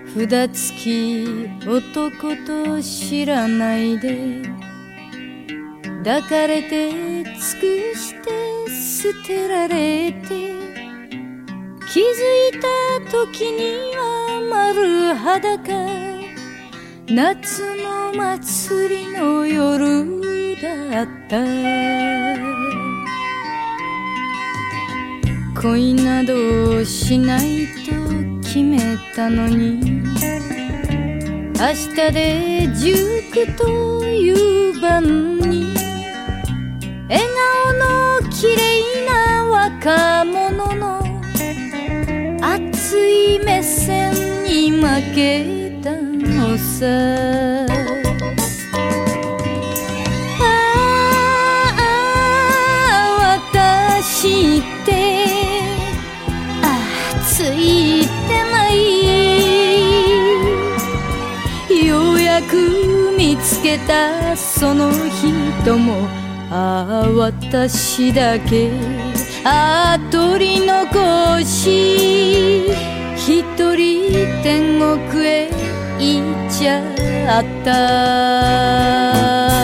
札付き男と知らないで抱かれて尽くして捨てられて気づいた時には丸裸夏の祭りの夜だった恋などしないと決めたのに明日で19という晩に笑顔の綺麗な若者の熱い目線に負けたのさ私ってついてないようやく見つけたその人も私だけ取り残し一人天国へ行っちゃった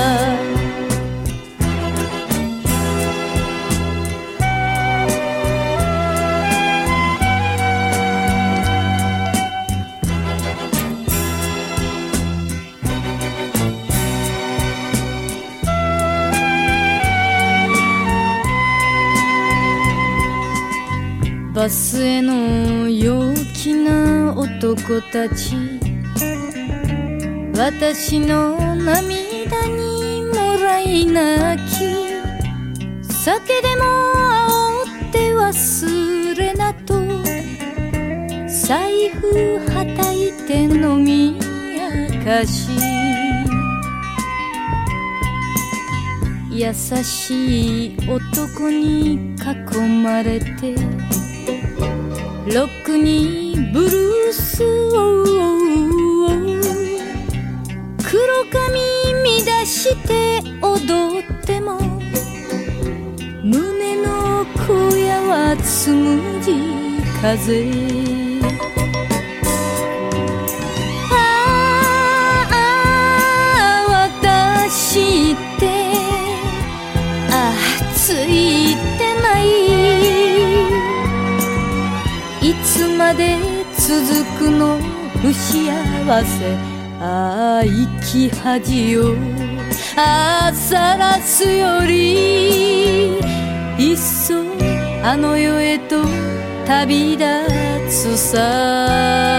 バスへの陽気な男たち私の涙にもらい泣き酒でも煽って忘れなと財布はたいて飲み明かし優しい男に囲まれてロックにブルースを黒髪乱して踊っても胸の小屋はつむじ風私ってついてないいつまで続くの不幸せ生き恥をさらすよりいっそあの世へと旅立つさ